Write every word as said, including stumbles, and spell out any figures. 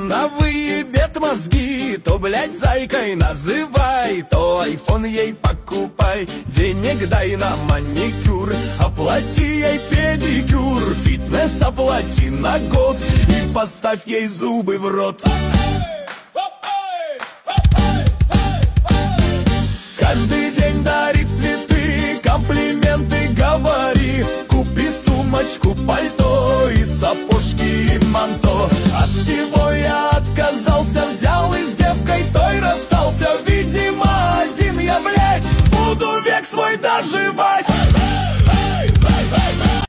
она выебет мозги, то, блядь, зайкой называй, то айфон ей покупай. Денег дай на маникюр, оплати ей педикюр, фитнес оплати на год и поставь ей зубы в рот. Каждый день дари цветы, комплименты говори, купи сумочку, пальто и сапожки и манто. От всего я отказался, взял и с девкой той расстался. Видимо, один я, блядь, буду век свой доживать.